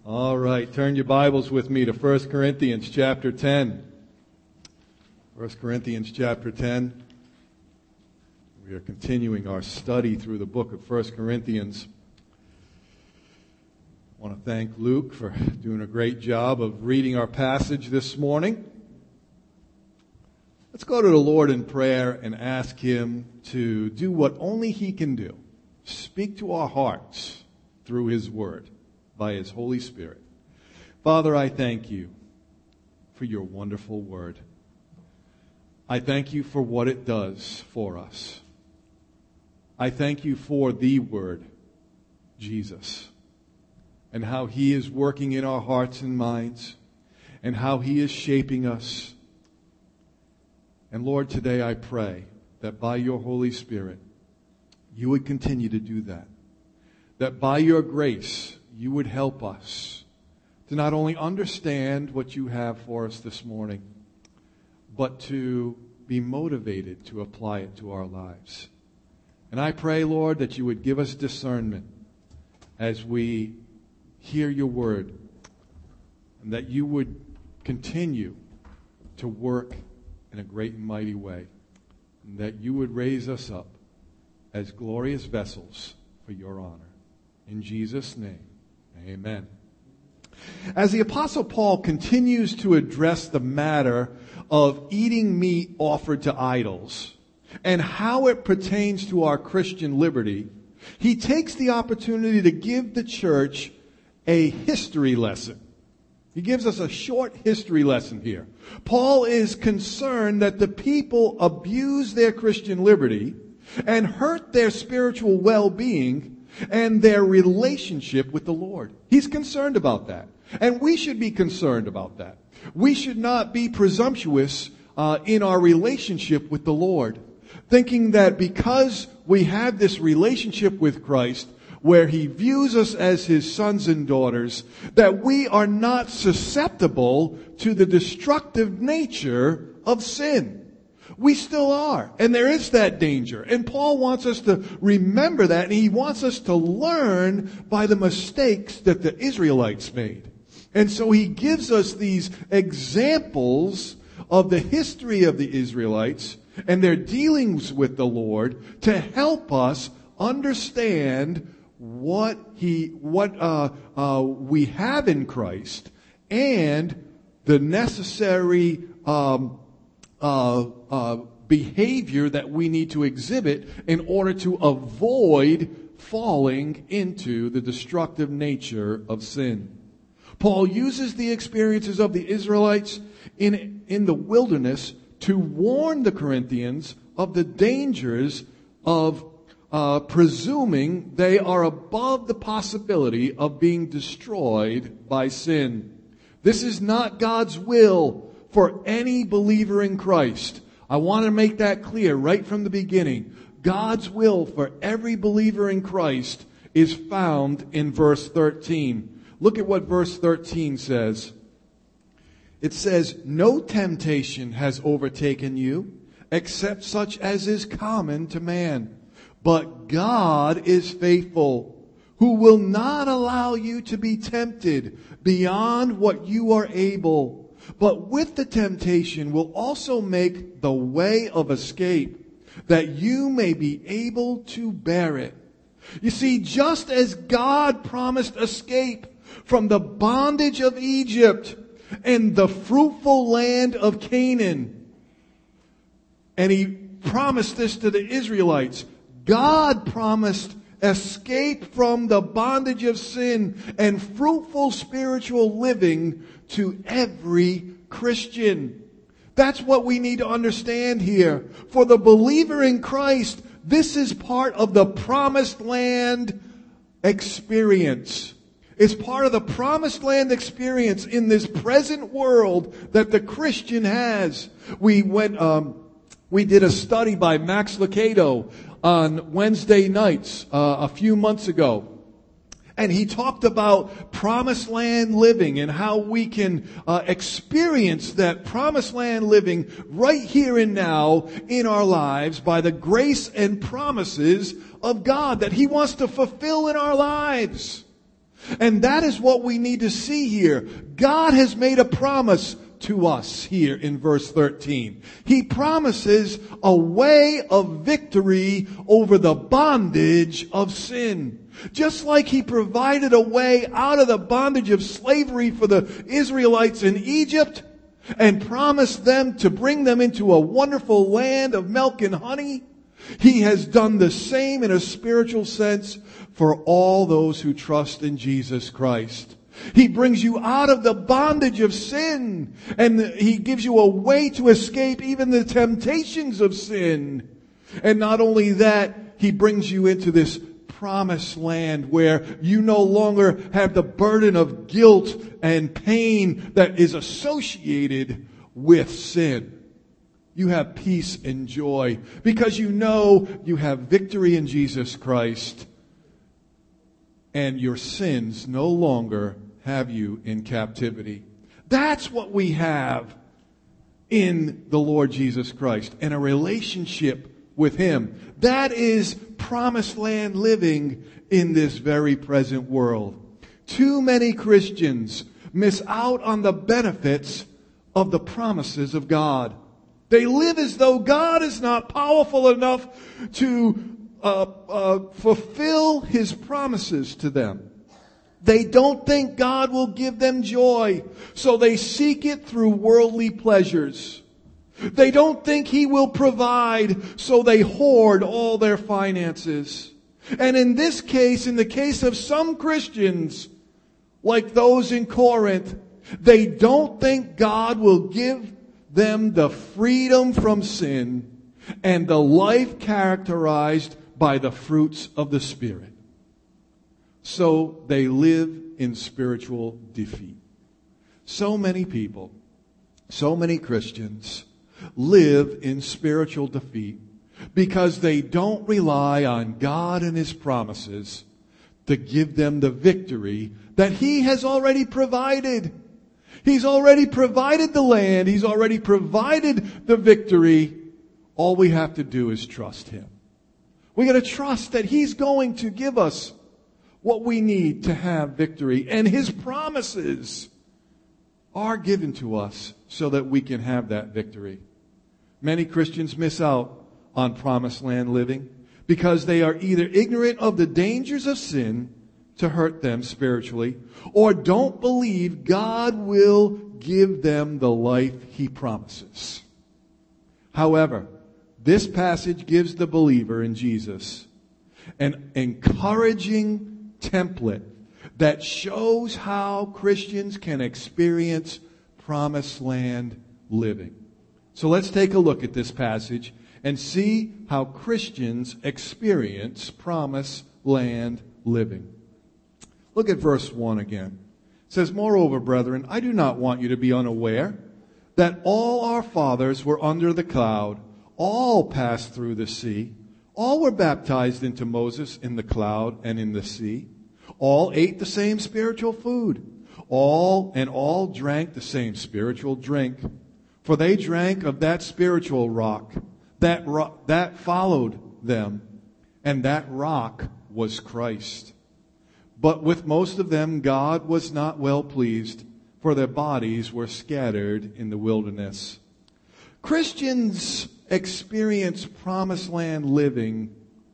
All right, turn your Bibles with me to 1 Corinthians chapter 10. 1 Corinthians chapter 10. We are continuing our study through the book of 1 Corinthians. I want to thank Luke for doing a great job of reading our passage this morning. Let's go to the Lord in prayer and ask Him to do what only He can do. Speak to our hearts through His Word by His Holy Spirit. Father, I thank You for Your wonderful Word. I thank You for what it does for us. I thank You for the Word, Jesus, and how He is working in our hearts and minds, and how He is shaping us. And Lord, today I pray that by Your Holy Spirit, You would continue to do that. That by Your grace, You would help us to not only understand what You have for us this morning, but to be motivated to apply it to our lives. And I pray, Lord, that You would give us discernment as we hear Your word, and that You would continue to work in a great and mighty way, and that You would raise us up as glorious vessels for Your honor. In Jesus' name, amen. As the Apostle Paul continues to address the matter of eating meat offered to idols and how it pertains to our Christian liberty, he takes the opportunity to give the church a history lesson. He gives us a short history lesson here. Paul is concerned that the people abuse their Christian liberty and hurt their spiritual well-being and their relationship with the Lord. He's concerned about that. And we should be concerned about that. We should not be presumptuous in our relationship with the Lord, thinking that because we have this relationship with Christ, where He views us as His sons and daughters, that we are not susceptible to the destructive nature of sin. We still are. And there is that danger. And Paul wants us to remember that, and he wants us to learn by the mistakes that the Israelites made. And so he gives us these examples of the history of the Israelites and their dealings with the Lord to help us understand what we have in Christ and the necessary behavior that we need to exhibit in order to avoid falling into the destructive nature of sin. Paul uses the experiences of the Israelites in the wilderness to warn the Corinthians of the dangers of presuming they are above the possibility of being destroyed by sin. This is not God's will for any believer in Christ. I want to make that clear right from the beginning. God's will for every believer in Christ is found in verse 13. Look at what verse 13 says. It says, "No temptation has overtaken you except such as is common to man. But God is faithful, who will not allow you to be tempted beyond what you are able, but with the temptation will also make the way of escape, that you may be able to bear it." You see, just as God promised escape from the bondage of Egypt and the fruitful land of Canaan, and He promised this to the Israelites, God promised escape from the bondage of sin and fruitful spiritual living to every Christian. That's what we need to understand here. For the believer in Christ, this is part of the promised land experience. It's part of the promised land experience in this present world that the Christian has. We did a study by Max Lucado on Wednesday nights a few months ago. And he talked about promised land living and how we can experience that promised land living right here and now in our lives by the grace and promises of God that He wants to fulfill in our lives. And that is what we need to see here. God has made a promise to us here in verse 13. He promises a way of victory over the bondage of sin. Just like He provided a way out of the bondage of slavery for the Israelites in Egypt and promised them to bring them into a wonderful land of milk and honey, He has done the same in a spiritual sense for all those who trust in Jesus Christ. He brings you out of the bondage of sin, and He gives you a way to escape even the temptations of sin. And not only that, He brings you into this promised land where you no longer have the burden of guilt and pain that is associated with sin. You have peace and joy because you know you have victory in Jesus Christ, and your sins no longer have you in captivity. That's what we have in the Lord Jesus Christ, and a relationship with Him. That is promised land living in this very present world. Too many Christians miss out on the benefits of the promises of God. They live as though God is not powerful enough to fulfill His promises to them. They don't think God will give them joy, so they seek it through worldly pleasures. They don't think He will provide, so they hoard all their finances. And in this case, in the case of some Christians, like those in Corinth, they don't think God will give them the freedom from sin and the life characterized by the fruits of the Spirit. So they live in spiritual defeat. So many people, so many Christians live in spiritual defeat because they don't rely on God and His promises to give them the victory that He has already provided. He's already provided the land. He's already provided the victory. All we have to do is trust Him. We got to trust that He's going to give us what we need to have victory. And His promises are given to us so that we can have that victory. Many Christians miss out on promised land living because they are either ignorant of the dangers of sin to hurt them spiritually, or don't believe God will give them the life He promises. However, this passage gives the believer in Jesus an encouraging template that shows how Christians can experience promised land living. So let's take a look at this passage and see how Christians experience promised land living. Look at verse 1 again. It says, "Moreover, brethren, I do not want you to be unaware that all our fathers were under the cloud, all passed through the sea, all were baptized into Moses in the cloud and in the sea, all ate the same spiritual food, all drank the same spiritual drink, for they drank of that spiritual rock that followed them, and that rock was Christ. But with most of them God was not well pleased, for their bodies were scattered in the wilderness." Christians experience promised land living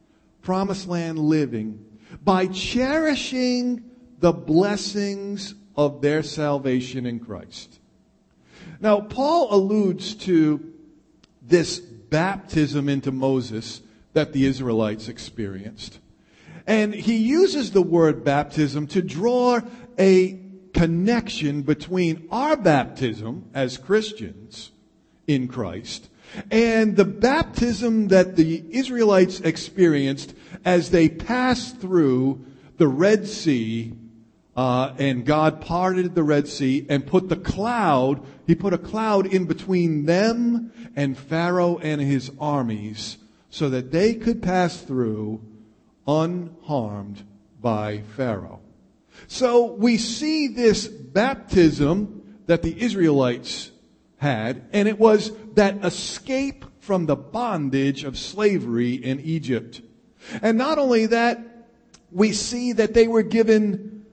by cherishing the blessings of their salvation in Christ. Now, Paul alludes to this baptism into Moses that the Israelites experienced. And he uses the word baptism to draw a connection between our baptism as Christians in Christ and the baptism that the Israelites experienced as they passed through the Red Sea, and God parted the Red Sea and He put a cloud in between them and Pharaoh and his armies so that they could pass through unharmed by Pharaoh. So we see this baptism that the Israelites had, and it was that escape from the bondage of slavery in Egypt. And not only that, we see that they were given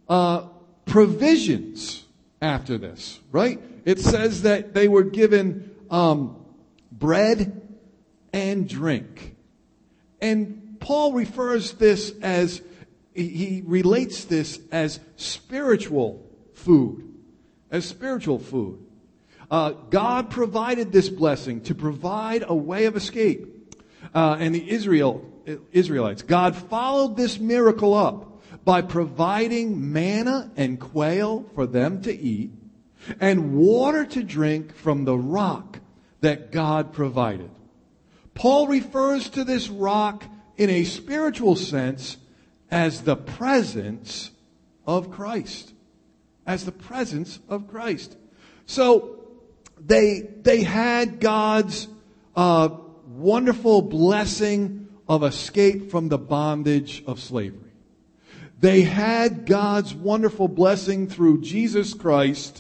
provisions after this, right? It says that they were given bread and drink. And Paul refers this as, he relates this as spiritual food. As spiritual food. God provided this blessing to provide a way of escape. And the Israelites, God followed this miracle up by providing manna and quail for them to eat and water to drink from the rock that God provided. Paul refers to this rock in a spiritual sense as the presence of Christ. As the presence of Christ. So they had God's wonderful blessing of escape from the bondage of slavery. They had God's wonderful blessing through Jesus Christ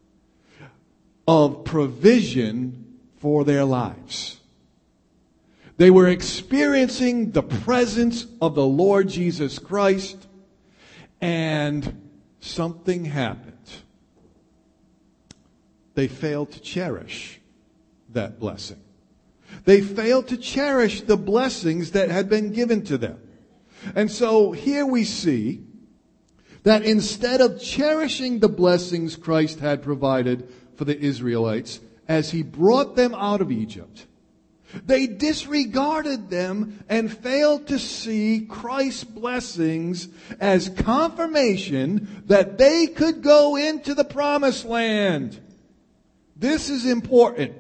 of provision for their lives. They were experiencing the presence of the Lord Jesus Christ, and something happened. They failed to cherish that blessing. They failed to cherish the blessings that had been given to them. And so here we see that instead of cherishing the blessings Christ had provided for the Israelites as he brought them out of Egypt, they disregarded them and failed to see Christ's blessings as confirmation that they could go into the promised land. This is important.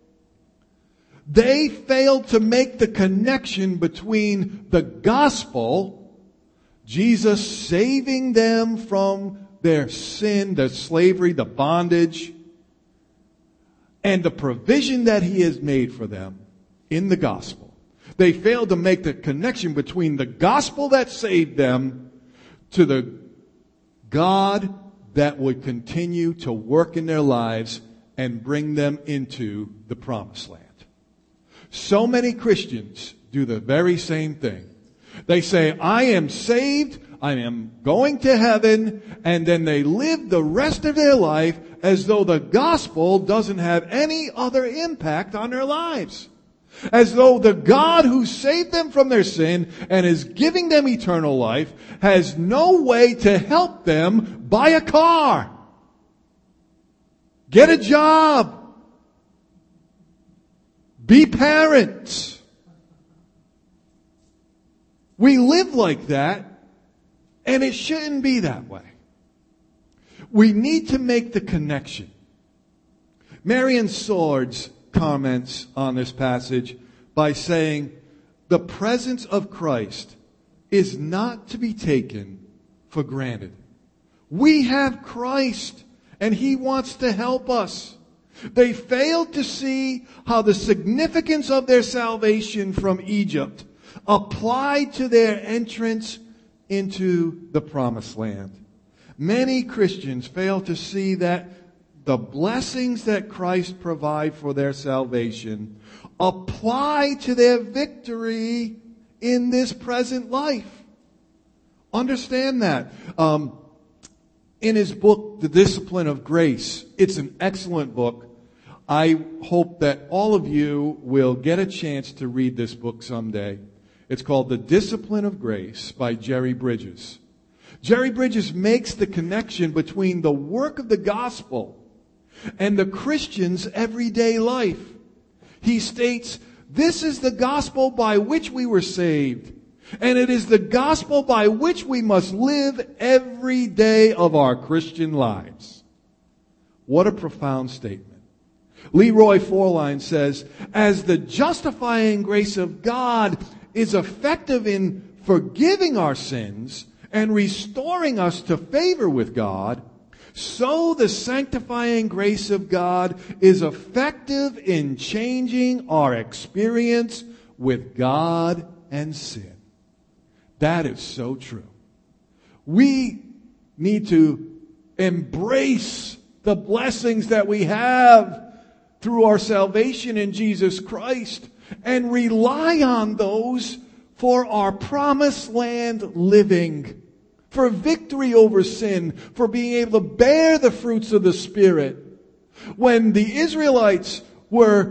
They failed to make the connection between the gospel, Jesus saving them from their sin, their slavery, the bondage, and the provision that he has made for them in the gospel. They failed to make the connection between the gospel that saved them to the God that would continue to work in their lives and bring them into the promised land. So many Christians do the very same thing. They say, I am saved, I am going to heaven, and then they live the rest of their life as though the gospel doesn't have any other impact on their lives. As though the God who saved them from their sin and is giving them eternal life has no way to help them buy a car, get a job, be parents. We live like that, and it shouldn't be that way. We need to make the connection. Marion Swords comments on this passage by saying, the presence of Christ is not to be taken for granted. We have Christ, and he wants to help us. They failed to see how the significance of their salvation from Egypt applied to their entrance into the promised land. Many Christians fail to see that the blessings that Christ provides for their salvation apply to their victory in this present life. Understand that. In his book, The Discipline of Grace, it's an excellent book. I hope that all of you will get a chance to read this book someday. It's called The Discipline of Grace by Jerry Bridges. Jerry Bridges makes the connection between the work of the gospel and the Christian's everyday life. He states, this is the gospel by which we were saved, and it is the gospel by which we must live every day of our Christian lives. What a profound statement. Leroy Forline says, as the justifying grace of God is effective in forgiving our sins and restoring us to favor with God, so the sanctifying grace of God is effective in changing our experience with God and sin. That is so true. We need to embrace the blessings that we have through our salvation in Jesus Christ and rely on those for our promised land living. for victory over sin, for being able to bear the fruits of the Spirit. When the Israelites were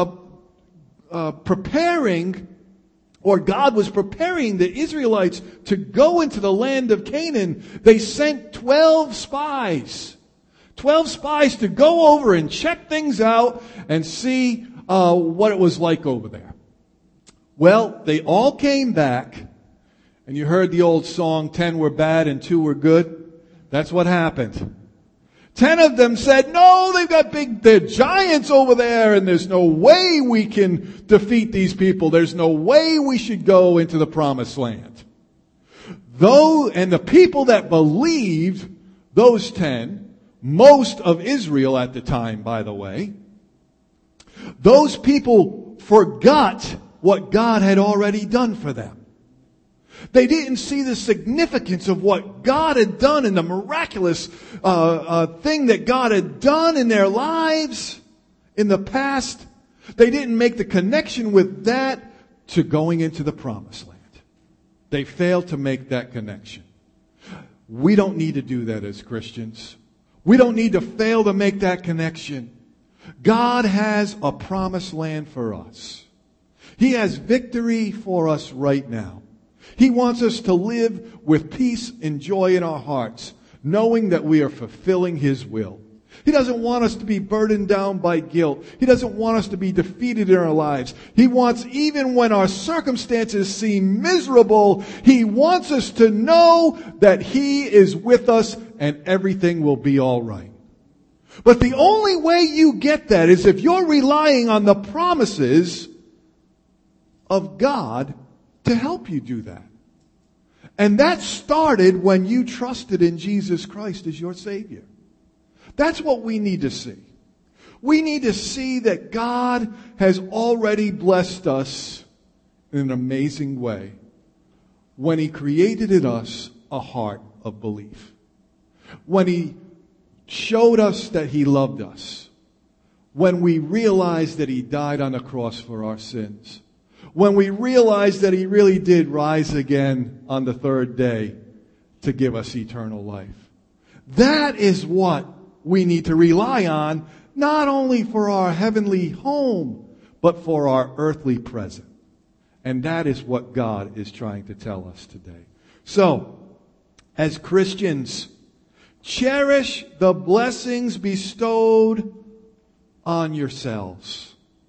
preparing, or God was preparing the Israelites to go into the land of Canaan, they sent 12 spies. 12 spies to go over and check things out and see what it was like over there. Well, they all came back, and you heard the old song, 10 were bad and 2 were good. That's what happened. 10 of them said, no, they're giants over there, and there's no way we can defeat these people. There's no way we should go into the promised land. And the people that believed, those 10, most of Israel at the time, by the way, those people forgot what God had already done for them. They didn't see the significance of what God had done and the miraculous thing that God had done in their lives in the past. They didn't make the connection with that to going into the promised land. They failed to make that connection. We don't need to do that as Christians. We don't need to fail to make that connection. God has a promised land for us. He has victory for us right now. He wants us to live with peace and joy in our hearts, knowing that we are fulfilling His will. He doesn't want us to be burdened down by guilt. He doesn't want us to be defeated in our lives. He wants, even when our circumstances seem miserable, He wants us to know that He is with us and everything will be all right. But the only way you get that is if you're relying on the promises of God to help you do that. And that started when you trusted in Jesus Christ as your Savior. That's what we need to see. We need to see that God has already blessed us in an amazing way when He created in us a heart of belief. When He showed us that He loved us. When we realized that He died on the cross for our sins. When we realized that He really did rise again on the third day to give us eternal life. That is what we need to rely on, not only for our heavenly home, but for our earthly present. And that is what God is trying to tell us today. So, as Christians, cherish the blessings bestowed on yourselves.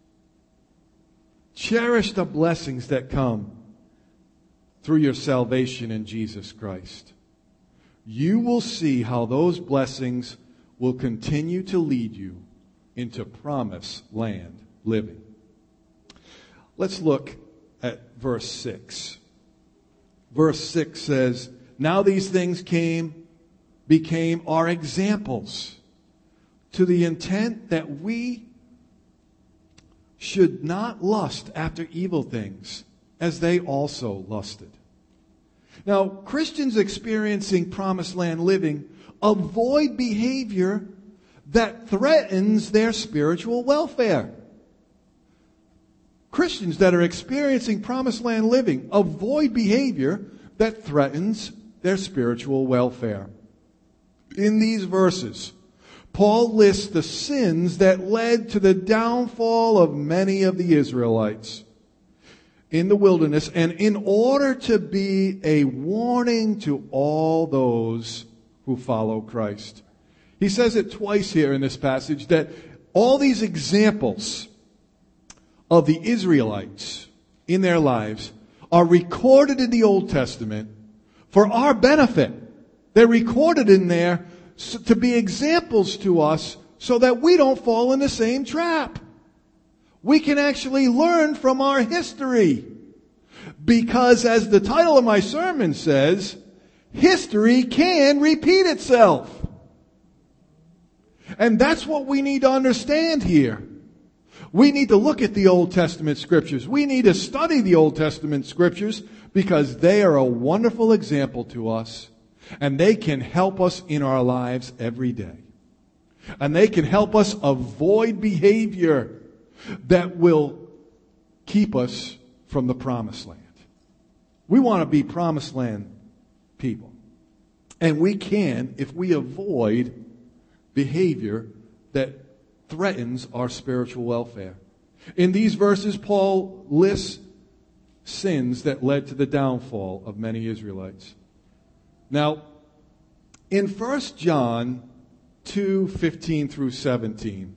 Cherish the blessings that come through your salvation in Jesus Christ. You will see how those blessings will continue to lead you into promised land living. Let's look at verse 6. Verse 6 says, now these things became our examples to the intent that we should not lust after evil things, as they also lusted. Now, Christians experiencing promised land living avoid behavior that threatens their spiritual welfare. Christians that are experiencing promised land living avoid behavior that threatens their spiritual welfare. In these verses, Paul lists the sins that led to the downfall of many of the Israelites in the wilderness, and in order to be a warning to all those who follow Christ. He says it twice here in this passage that all these examples of the Israelites in their lives are recorded in the Old Testament for our benefit. They're recorded in there to be examples to us so that we don't fall in the same trap. We can actually learn from our history. Because as the title of my sermon says, history can repeat itself. And that's what we need to understand here. We need to look at the Old Testament scriptures. We need to study the Old Testament scriptures because they are a wonderful example to us. And they can help us in our lives every day. And they can help us avoid behavior that will keep us from the promised land. We want to be promised land people. And we can if we avoid behavior that threatens our spiritual welfare. In these verses, Paul lists sins that led to the downfall of many Israelites. Now, in 1 John 2:15 through 17,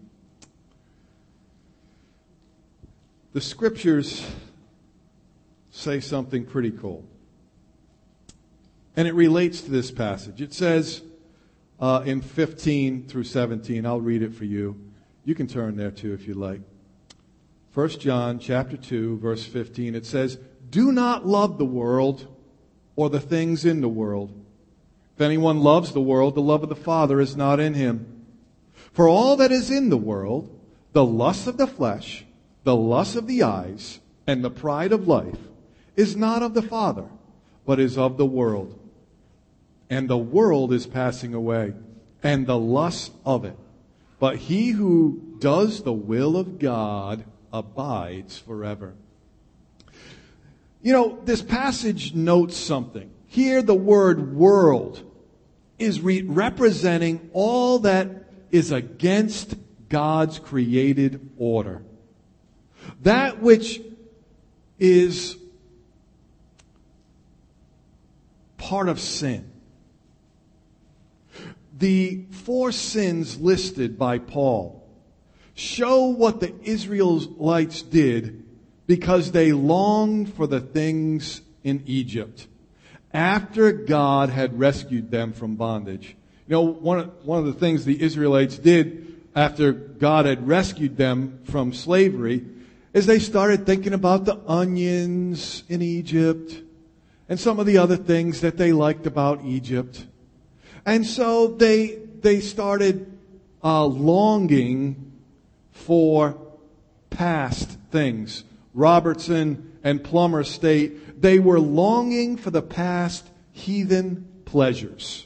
the scriptures say something pretty cool. And it relates to this passage. It says in 15 through 17, I'll read it for you. You can turn there too if you like. 1 John chapter 2, verse 15, it says, "Do not love the world or the things in the world. If anyone loves the world, the love of the Father is not in him. For all that is in the world, the lust of the flesh, the lust of the eyes, and the pride of life, is not of the Father, but is of the world. And the world is passing away, and the lust of it. But he who does the will of God abides forever." You know, this passage notes something. Here the word world is representing all that is against God's created order. That which is part of sin. The 4 sins listed by Paul show what the Israelites did because they longed for the things in Egypt after God had rescued them from bondage. You know, one of the things the Israelites did after God had rescued them from slavery is they started thinking about the onions in Egypt and some of the other things that they liked about Egypt. And so they started longing for past things. Robertson and Plummer state they were longing for the past heathen pleasures.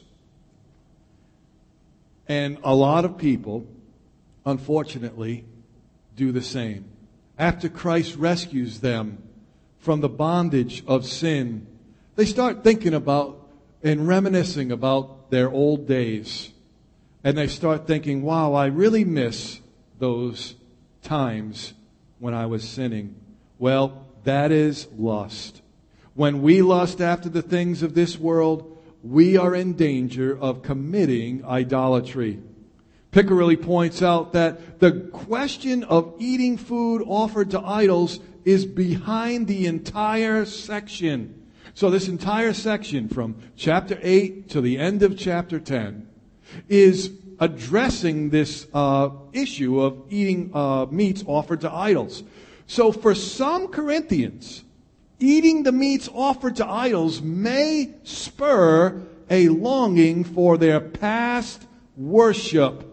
And a lot of people, unfortunately, do the same. After Christ rescues them from the bondage of sin, they start thinking about and reminiscing about their old days. And they start thinking, wow, I really miss those times when I was sinning. Well, that is lust. When we lust after the things of this world, we are in danger of committing idolatry. Piccarelli points out that the question of eating food offered to idols is behind the entire section. So this entire section from chapter 8 to the end of chapter 10 is addressing this issue of eating meats offered to idols. So for some Corinthians, eating the meats offered to idols may spur a longing for their past worship.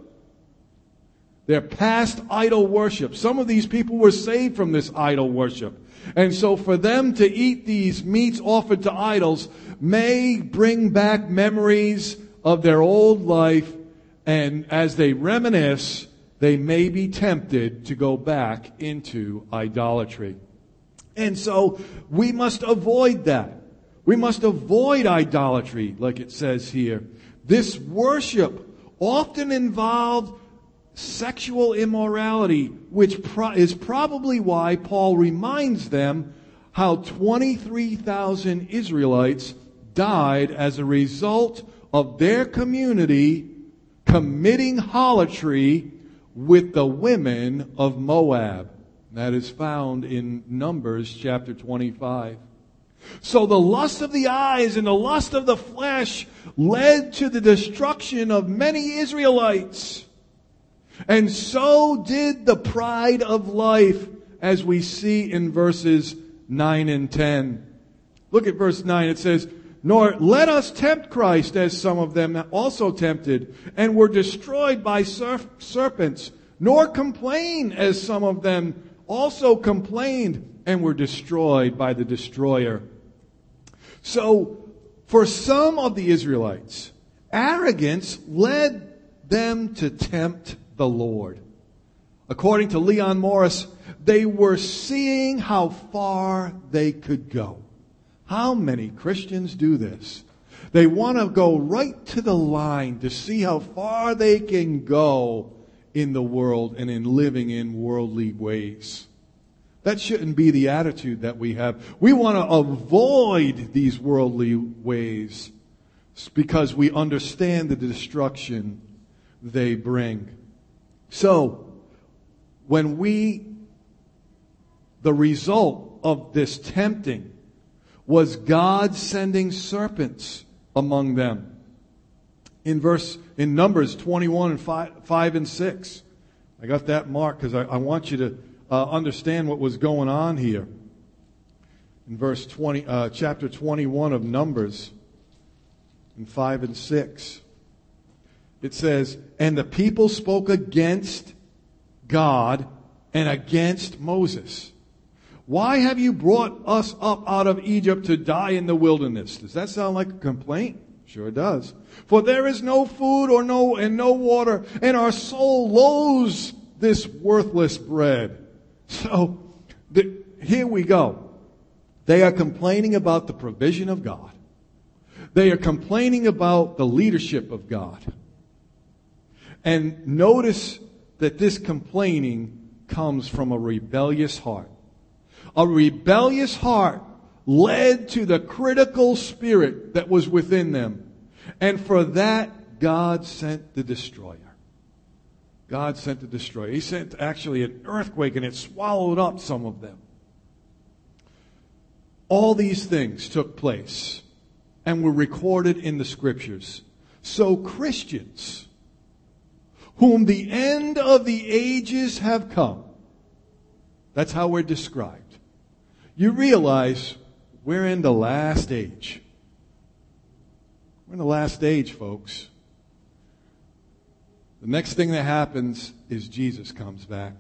Their past idol worship. Some of these people were saved from this idol worship. And so for them to eat these meats offered to idols may bring back memories of their old life. And as they reminisce, they may be tempted to go back into idolatry. And so we must avoid that. We must avoid idolatry, like it says here. This worship often involved sexual immorality, which is probably why Paul reminds them how 23,000 Israelites died as a result of their community committing harlotry with the women of Moab. That is found in Numbers chapter 25. So the lust of the eyes and the lust of the flesh led to the destruction of many Israelites. And so did the pride of life, as we see in verses 9 and 10. Look at verse 9. It says, "Nor let us tempt Christ, as some of them also tempted, and were destroyed by serpents. Nor complain, as some of them also complained, and were destroyed by the destroyer." So, for some of the Israelites, arrogance led them to tempt the Lord. According to Leon Morris, they were seeing how far they could go. How many Christians do this? They want to go right to the line to see how far they can go in the world and in living in worldly ways. That shouldn't be the attitude that we have. We want to avoid these worldly ways because we understand the destruction they bring. So, the result of this tempting was God sending serpents among them. In Numbers 21 and 5 and 6. I got that marked because I want you to understand what was going on here. In chapter 21 of Numbers, in 5 and 6, it says, "And the people spoke against God and against Moses. Why have you brought us up out of Egypt to die in the wilderness?" Does that sound like a complaint? Sure does. "For there is no food or no water, and our soul loathes this worthless bread." So, here we go. They are complaining about the provision of God. They are complaining about the leadership of God. And notice that this complaining comes from a rebellious heart. A rebellious heart led to the critical spirit that was within them. And for that, God sent the destroyer. God sent the destroyer. He sent actually an earthquake and it swallowed up some of them. All these things took place and were recorded in the scriptures. So Christians, whom the end of the ages have come, that's how we're described. You realize we're in the last age. We're in the last age, folks. The next thing that happens is Jesus comes back.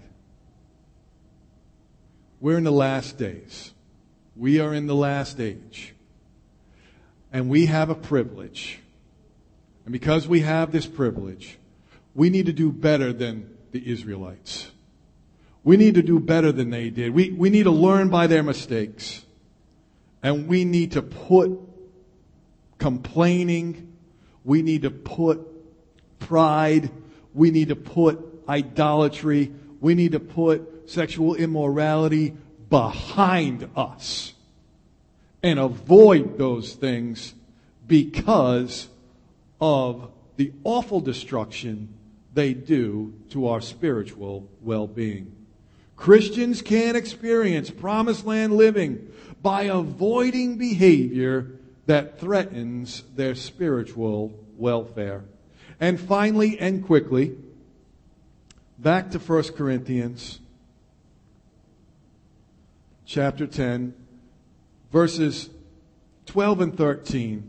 We're in the last days. We are in the last age. And we have a privilege. And because we have this privilege, we need to do better than the Israelites. We need to do better than they did. We need to learn by their mistakes. And we need to put complaining. We need to put pride. We need to put idolatry. We need to put sexual immorality behind us. And avoid those things because of the awful destruction they do to our spiritual well-being. Christians can experience promised land living by avoiding behavior that threatens their spiritual welfare. And finally and quickly, back to 1 Corinthians chapter 10, verses 12 and 13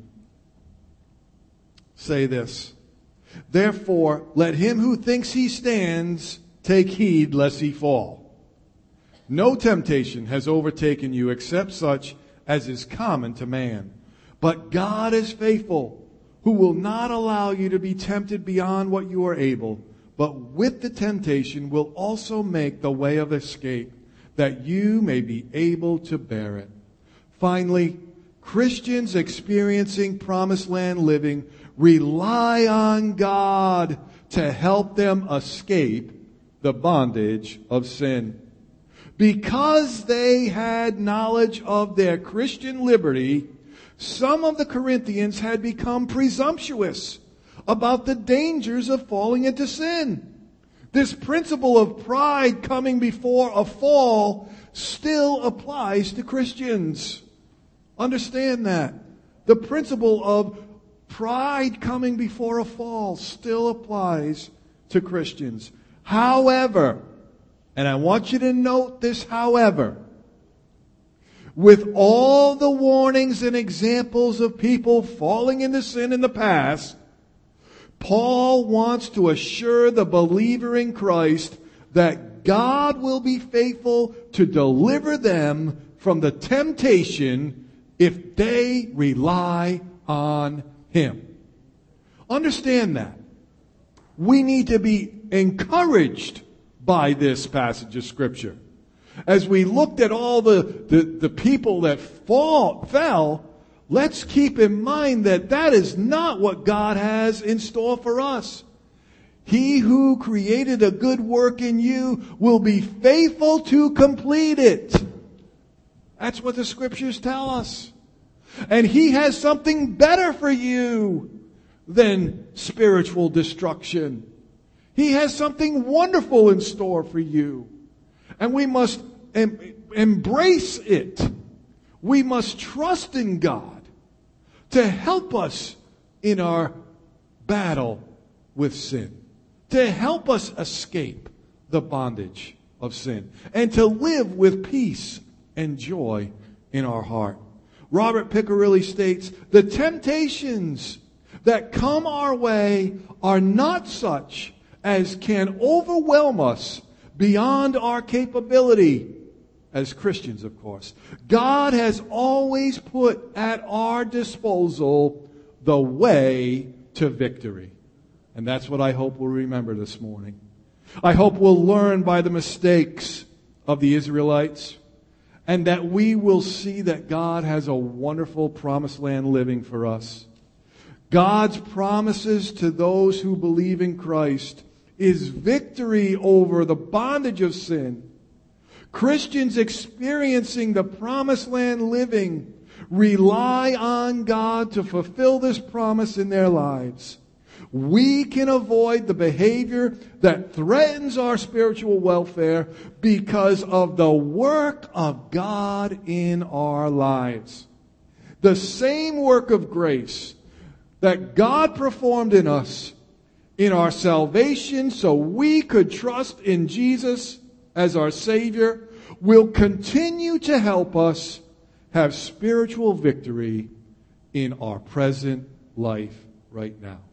say this: "Therefore, let him who thinks he stands take heed lest he fall. No temptation has overtaken you except such as is common to man. But God is faithful, who will not allow you to be tempted beyond what you are able, but with the temptation will also make the way of escape, that you may be able to bear it." Finally, Christians experiencing promised land living rely on God to help them escape the bondage of sin. Because they had knowledge of their Christian liberty, some of the Corinthians had become presumptuous about the dangers of falling into sin. This principle of pride coming before a fall still applies to Christians. Understand that. The principle of pride coming before a fall still applies to Christians. However, and I want you to note this, however, with all the warnings and examples of people falling into sin in the past, Paul wants to assure the believer in Christ that God will be faithful to deliver them from the temptation if they rely on Him. Understand that. We need to be encouraged by this passage of Scripture. As we looked at all the people that fell, let's keep in mind that that is not what God has in store for us. He who created a good work in you will be faithful to complete it. That's what the scriptures tell us. And He has something better for you than spiritual destruction. He has something wonderful in store for you. And we must embrace it. We must trust in God to help us in our battle with sin, to help us escape the bondage of sin, and to live with peace and joy in our heart. Robert Piccirilli states, the temptations that come our way are not such as can overwhelm us beyond our capability. As Christians, of course, God has always put at our disposal the way to victory. And that's what I hope we'll remember this morning. I hope we'll learn by the mistakes of the Israelites, and that we will see that God has a wonderful promised land living for us. God's promises to those who believe in Christ is victory over the bondage of sin. Christians experiencing the promised land living rely on God to fulfill this promise in their lives. We can avoid the behavior that threatens our spiritual welfare because of the work of God in our lives. The same work of grace that God performed in us in our salvation so we could trust in Jesus as our Savior will continue to help us have spiritual victory in our present life right now.